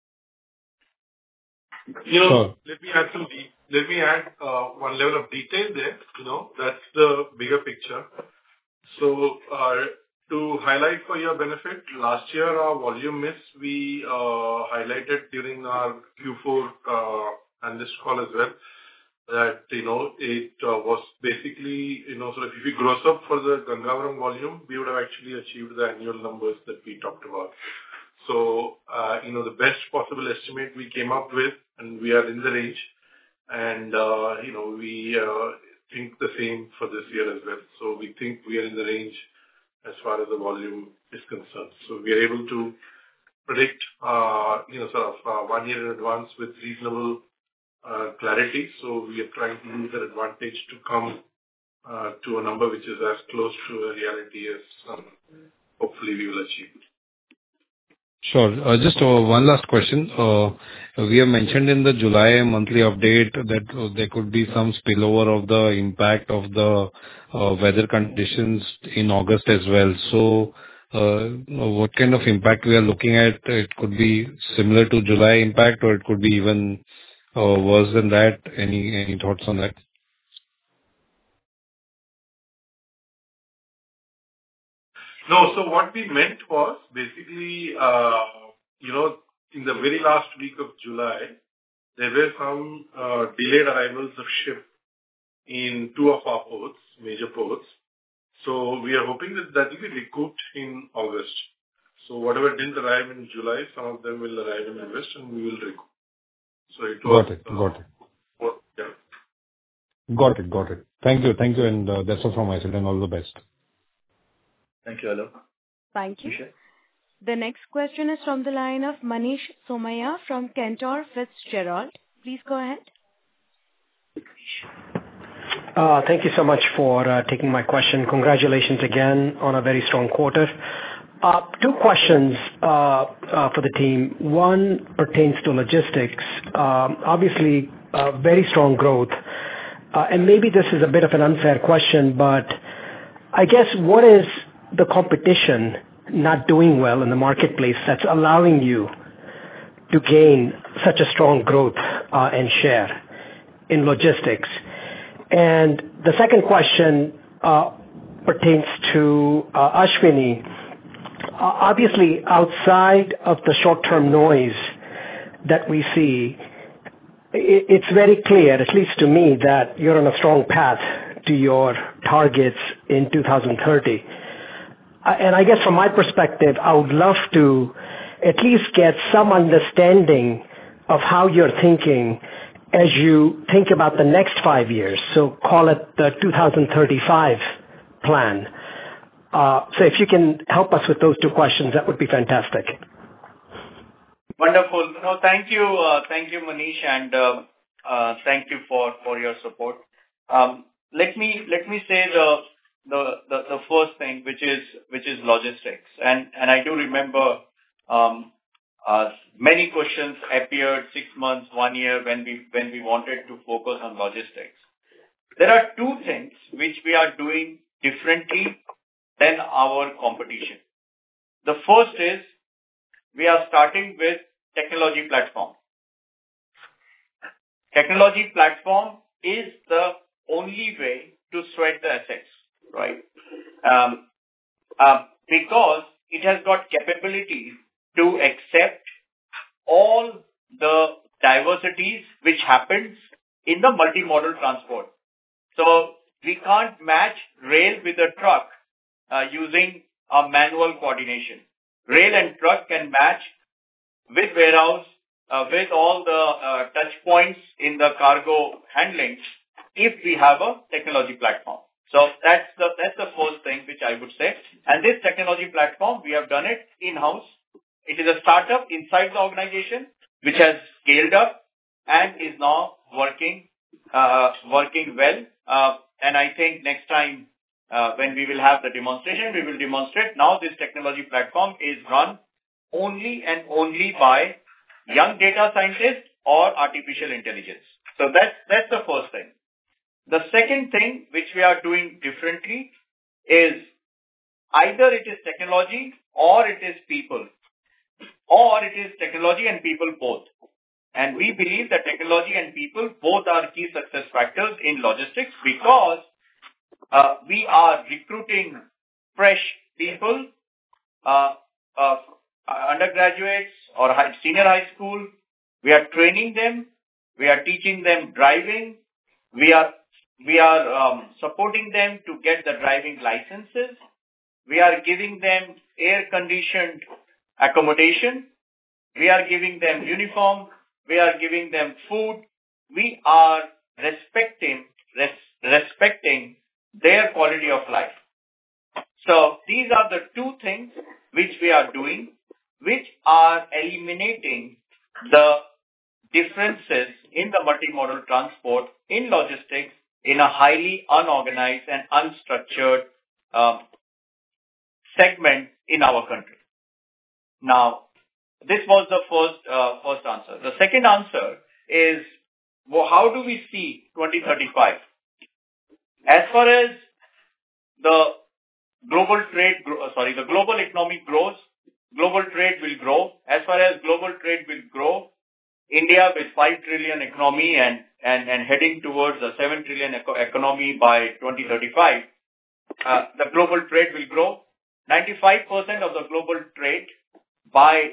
Let me add one level of detail there. That's the bigger picture. So to highlight for your benefit, last year our volume miss we highlighted during our Q4 and this call as well, that it was basically sort of, if you gross up for the Gangavaram volume, we would have actually achieved the annual numbers that we talked about. So the best possible estimate we came up with, and we are in the range, and we think the same for this year as well. So we think we are in the range as far as the volume is concerned. So we are able to predict sort of 1 year in advance with reasonable clarity. So we are trying to use that advantage to come to a number which is as close to a reality as hopefully we will achieve. Sure. Just one last question. We have mentioned in the July monthly update that there could be some spillover of the impact of the weather conditions in August as well. So what kind of impact we are looking at? It could be similar to July impact, or it could be even worse than that. Any thoughts on that? No, so what we meant was basically, in the very last week of July, there were some delayed arrivals of ship in 2 of our ports, major ports. So we are hoping that will be recouped in August. So whatever didn't arrive in July, some of them will arrive in August, and we will recoup. So it was. Got it. Yeah. Got it. Thank you, and that's all from my side, and all the best. Thank you, Alok. Thank you. The next question is from the line of Manish Somaiya from Cantor Fitzgerald. Please go ahead. Thank you so much for taking my question. Congratulations again on a very strong quarter. 2 questions for the team. One pertains to logistics. Obviously, very strong growth. And maybe this is a bit of an unfair question, but I guess what is the competition not doing well in the marketplace that's allowing you to gain such a strong growth and share in logistics? And the second question pertains to Ashwani. Obviously, outside of the short-term noise that we see, it's very clear, at least to me, that you're on a strong path to your targets in 2030. And I guess from my perspective, I would love to at least get some understanding of how you're thinking as you think about the next 5 years. So call it the 2035 plan. So if you can help us with those two questions, that would be fantastic. Wonderful. No, thank you, Manish, and thank you for your support. Let me say the first thing, which is logistics, and I do remember many questions appeared 6 months, 1 year when we wanted to focus on logistics. There are two things which we are doing differently than our competition. The first is we are starting with technology platform. Technology platform is the only way to sweat the assets, right? Because it has got capability to accept all the diversities which happens in the multimodal transport. So we can't match rail with a truck using a manual coordination. Rail and truck can match with warehouse, with all the touch points in the cargo handling if we have a technology platform. So that's the first thing which I would say. And this technology platform, we have done it in-house. It is a startup inside the organization which has scaled up and is now working well. And I think next time when we will have the demonstration, we will demonstrate now this technology platform is run only and only by young data scientists or artificial intelligence. So that's the first thing. The second thing which we are doing differently is either it is technology or it is people, or it is technology and people both. And we believe that technology and people both are key success factors in logistics because we are recruiting fresh people, undergraduates or senior high school. We are training them. We are teaching them driving. We are supporting them to get the driving licenses. We are giving them air-conditioned accommodation. We are giving them uniform. We are giving them food. We are respecting their quality of life. So these are the two things which we are doing, which are eliminating the differences in the multimodal transport in logistics in a highly unorganized and unstructured segment in our country. Now, this was the first answer. The second answer is, well, how do we see 2035? As far as the global economy grows, global trade will grow. As far as global trade will grow, India with 5 trillion economy and heading towards a 7 trillion economy by 2035, the global trade will grow. 95% of the global trade by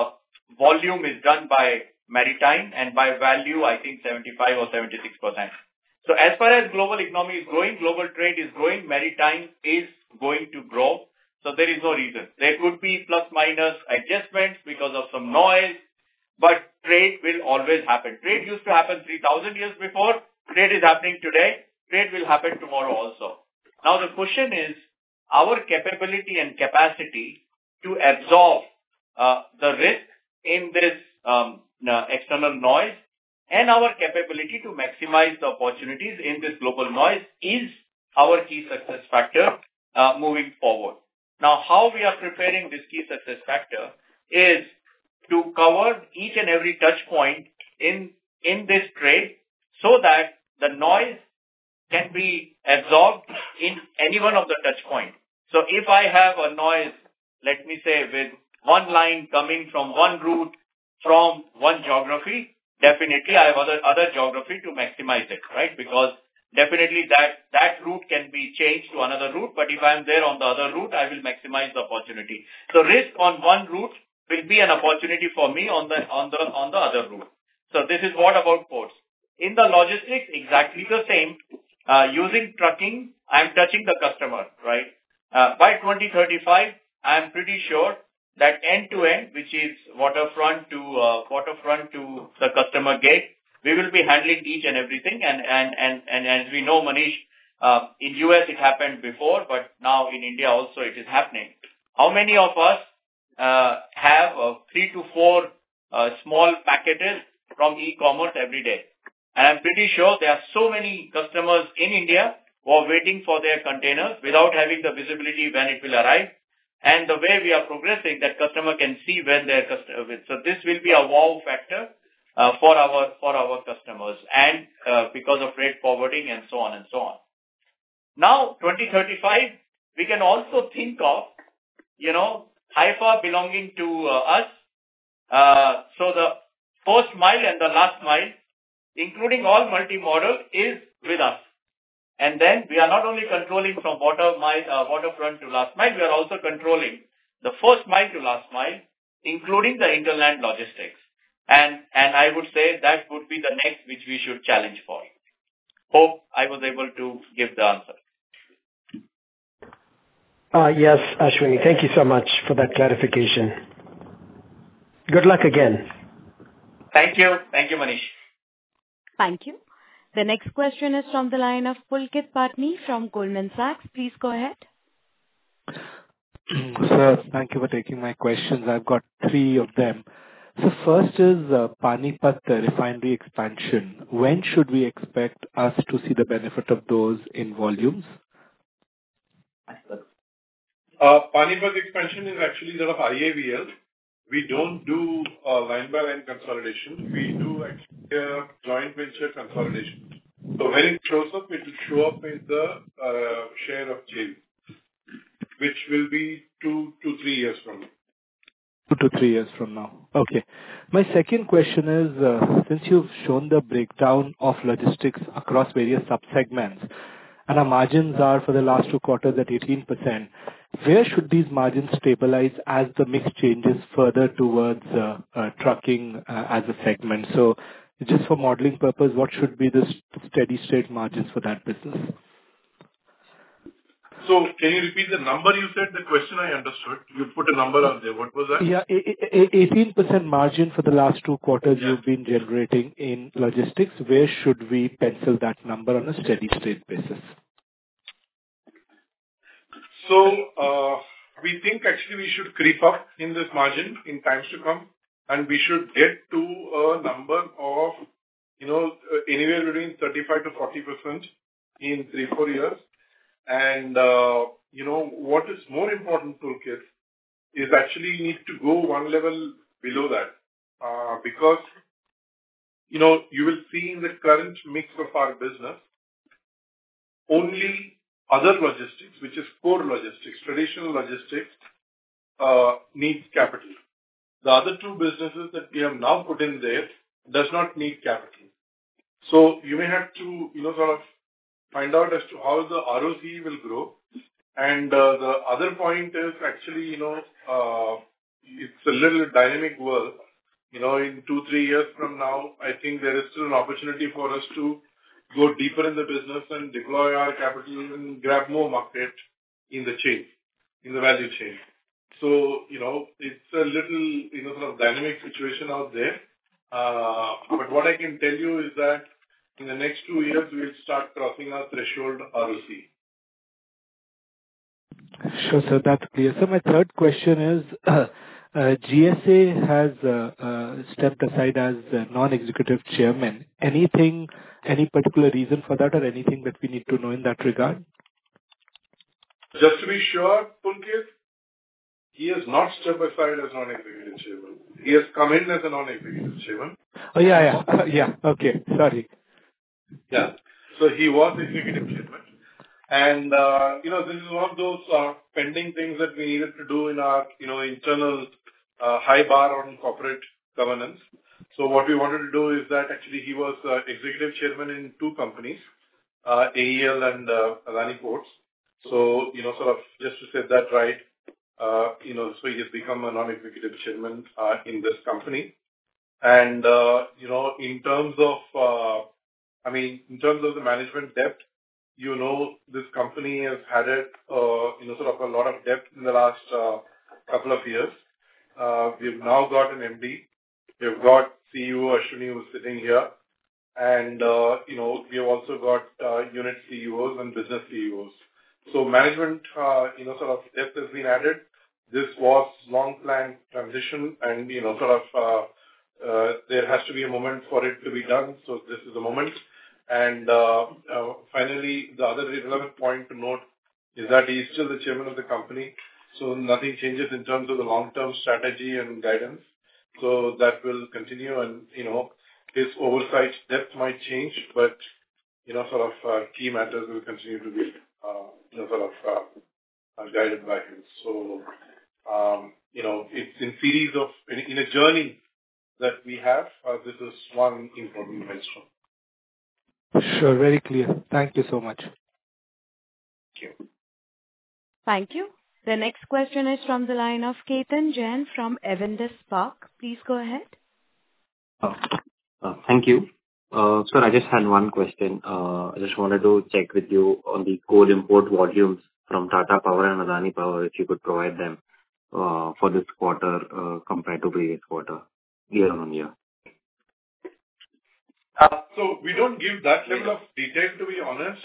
volume is done by maritime, and by value, I think 75 or 76%. So as far as global economy is growing, global trade is growing, maritime is going to grow. So there is no reason. There could be plus minus adjustments because of some noise, but trade will always happen. Trade used to happen 3,000 years before. Trade is happening today. Trade will happen tomorrow also. Now the question is our capability and capacity to absorb the risk in this external noise, and our capability to maximize the opportunities in this global noise is our key success factor moving forward. Now, how we are preparing this key success factor is to cover each and every touch point in this trade so that the noise can be absorbed in any one of the touch points. So if I have a noise, let me say, with one line coming from one route from one geography, definitely I have other geography to maximize it, right? Because definitely that route can be changed to another route, but if I am there on the other route, I will maximize the opportunity. So risk on one route will be an opportunity for me on the other route. So this is what about ports. In the logistics, exactly the same. Using trucking, I am touching the customer, right? By 2035, I am pretty sure that end-to-end, which is waterfront to the customer gate, we will be handling each and everything. And as we know, Manish, in US it happened before, but now in India also it is happening. How many of us have 3 to 4 small packages from e-commerce every day? And I'm pretty sure there are so many customers in India who are waiting for their containers without having the visibility when it will arrive. And the way we are progressing, that customer can see when their customer will. So this will be a wow factor for our customers, and because of freight forwarding and so on and so on. Now, 2035, we can also think of, Haifa belonging to us. So the first mile and the last mile, including all multimodal, is with us. And then we are not only controlling from waterfront to last mile, we are also controlling the first mile to last mile, including the interland logistics. And I would say that would be the next which we should challenge for. Hope I was able to give the answer. Yes, Ashwini, thank you so much for that clarification. Good luck again. Thank you. Thank you, Manish. Thank you. The next question is from the line of Pulkit Patni from Goldman Sachs. Please go ahead. Sir, thank you for taking my questions. I've got 3 of them. So first is Panipat refinery expansion. When should we expect us to see the benefit of those in volumes? Panipat expansion is actually that of IAVL. We don't do line-by-line consolidation. We do actually joint venture consolidation. So when it shows up, it will show up in the share of JV, which will be 2 to 3 years from now. 2 to 3 years from now. Okay. My second question is, since you've shown the breakdown of logistics across various subsegments, and our margins are for the last 2 quarters at 18%, where should these margins stabilize as the mix changes further towards trucking as a segment? So just for modeling purpose, what should be the steady state margins for that business? So can you repeat the number you said? The question I understood. You put a number on there. What was that? Yeah, 18% margin for the last 2 quarters you've been generating in logistics. Where should we pencil that number on a steady state basis? So we think actually we should creep up in this margin in times to come, and we should get to a number of, anywhere between 35 to 40% in 3-4 years. And, what is more important, Pulkit, is actually need to go one level below that. Because, you will see in the current mix of our business, only other logistics, which is core logistics, traditional logistics, needs capital. The other 2 businesses that we have now put in there does not need capital. So you may have to, sort of find out as to how the ROC will grow. And the other point is actually, it's a little dynamic world. In 2-3 years from now, I think there is still an opportunity for us to go deeper in the business and deploy our capital and grab more market in the chain, in the value chain. So, it's a little, sort of dynamic situation out there. But what I can tell you is that in the next 2 years, we'll start crossing our threshold ROC. Sure, sir. That's clear. So my third question is, GSA has stepped aside as non-executive chairman. Any particular reason for that or anything that we need to know in that regard? Just to be sure, Pulkit, he has not stepped aside as non-executive chairman. He has come in as a non-executive chairman. Oh, yeah. Okay. Sorry. Yeah. So he was executive chairman. And, this is one of those pending things that we needed to do in our, internal high bar on corporate governance. So what we wanted to do is that actually he was executive chairman in 2 companies, AEL and Adani Ports. So, sort of just to set that right, so he has become a non-executive chairman in this company. And, in terms of the management depth, this company has had sort of a lot of depth in the last couple of years. We've now got an MD. We've got CEO Ashwani who's sitting here. And, we have also got unit CEOs and business CEOs. So management, sort of depth has been added. This was long-planned transition and, there has to be a moment for it to be done. So this is the moment. And finally, the other relevant point to note is that he is still the chairman of the company. So nothing changes in terms of the long-term strategy and guidance. So that will continue and, his oversight depth might change, but, key matters will continue to be, guided by him. So, it's in series of, in a journey that we have, this is one important milestone. Sure, very clear. Thank you so much. Thank you. Thank you. The next question is from the line of Ketan Jain from Avendus Spark. Please go ahead. Thank you. Sir, I just had one question. I just wanted to check with you on the coal import volumes from Tata Power and Adani Power, if you could provide them for this quarter compared to previous quarter, year on year. So we don't give that level of detail, to be honest.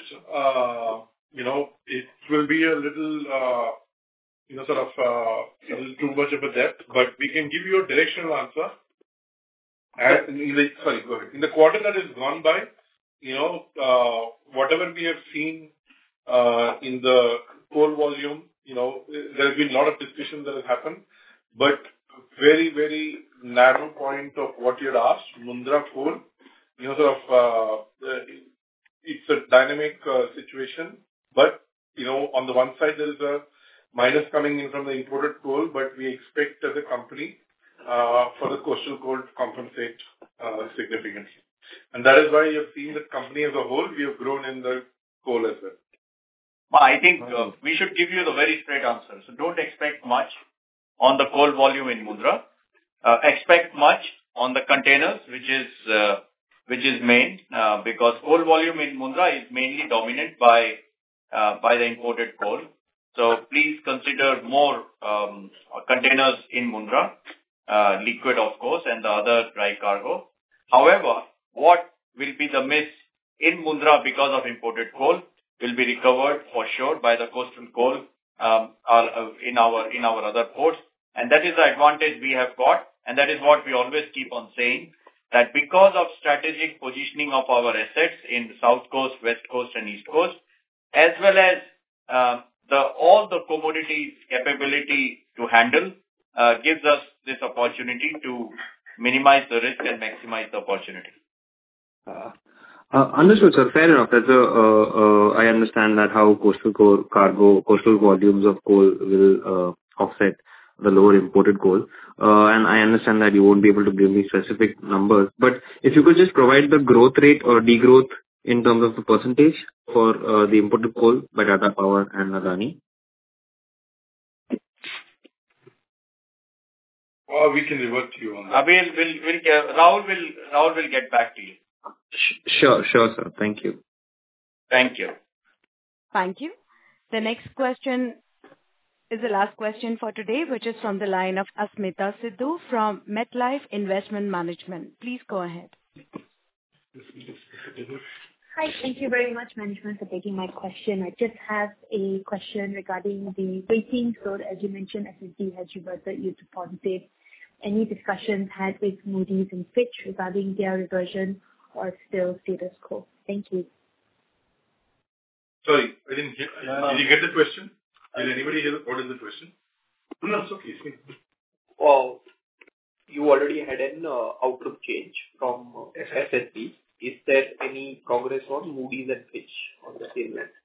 It will be a little, a little too much of a depth, but we can give you a directional answer. Sorry, go ahead. In the quarter that has gone by, whatever we have seen in the coal volume, there has been a lot of discussion that has happened, but very, very narrow point of what you had asked, Mundra coal, it's a dynamic situation, but, on the one side, there is a minus coming in from the imported coal, but we expect as a company for the coastal coal to compensate significantly. And that is why you have seen the company as a whole, we have grown in the coal as well. I think we should give you the very straight answer. So don't expect much on the coal volume in Mundra. Expect much on the containers, which is main, because coal volume in Mundra is mainly dominated by the imported coal. So please consider more containers in Mundra, liquid of course, and the other dry cargo. However, what will be the miss in Mundra because of imported coal will be recovered for sure by the coastal coal in our other ports. And that is the advantage we have got. And that is what we always keep on saying, that because of strategic positioning of our assets in the South Coast, West Coast and East Coast, as well as all the commodities capability to handle, gives us this opportunity to minimize the risk and maximize the opportunity. Understood, sir. Fair enough. That's I understand that how coastal volumes of coal will offset the lower imported coal. And I understand that you won't be able to give me specific numbers. But if you could just provide the growth rate or degrowth in terms of the percentage for the imported coal by Tata Power and Adani. We can revert to you on that. Rahul will get back to you. Sure, sir. Thank you. Thank you. Thank you. The next question is the last question for today, which is from the line of Asmita Sidhu from MetLife Investment Management. Please go ahead. Hi, thank you very much, management, for taking my question. I just have a question regarding the rating. So as you mentioned, S&P has reverted you to positive. Any discussions had with Moody's and Fitch regarding their reversion or still status quo? Thank you. Sorry, I didn't get. Did you get the question? Did anybody hear what is the question? No, it's okay. Well, you already had an outlook change from S&P. Is there any progress on Moody's and Fitch on the same line?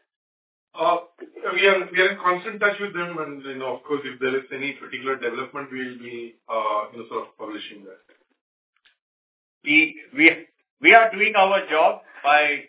We are in constant touch with them, and of course, if there is any particular development, we will be sort of publishing that. We are doing our job by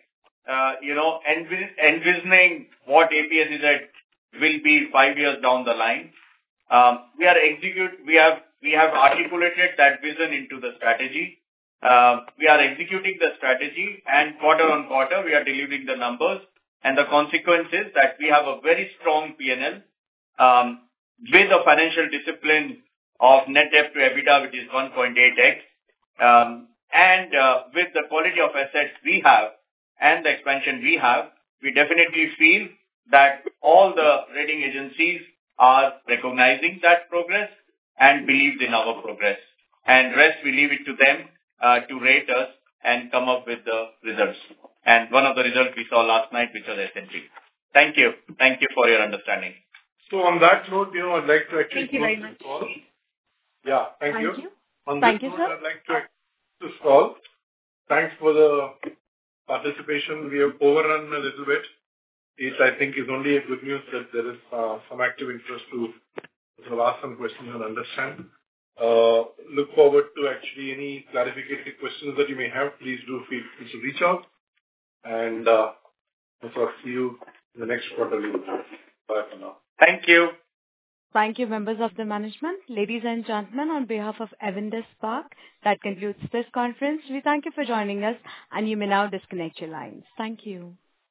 envisioning what APSEZ will be 5 years down the line. We have articulated that vision into the strategy. We are executing the strategy, and quarter on quarter, we are delivering the numbers. And the consequence is that we have a very strong P&L with a financial discipline of net debt to EBITDA, which is 1.8x. And with the quality of assets we have and the expansion we have, we definitely feel that all the rating agencies are recognizing that progress and believe in our progress. And rest, we leave it to them to rate us and come up with the results. And one of the results we saw last night, which was S&P. Thank you. Thank you for your understanding. So on that note, I'd like to actually Thank you very much. call. Yeah, thank you. On Thank this you, note, sir. I'd like to end this call. Thanks for the participation. We have overrun a little bit. It, I think, is only a good news that there is some active interest to sort of ask some questions and understand. Look forward to actually any clarificatory questions that you may have. Please do feel free to reach out. And I'll see you in the next quarterly. Bye for now. Thank you. Thank you, members of the management. Ladies and gentlemen, on behalf of Avendus Spark, that concludes this conference. We thank you for joining us, and you may now disconnect your lines. Thank you.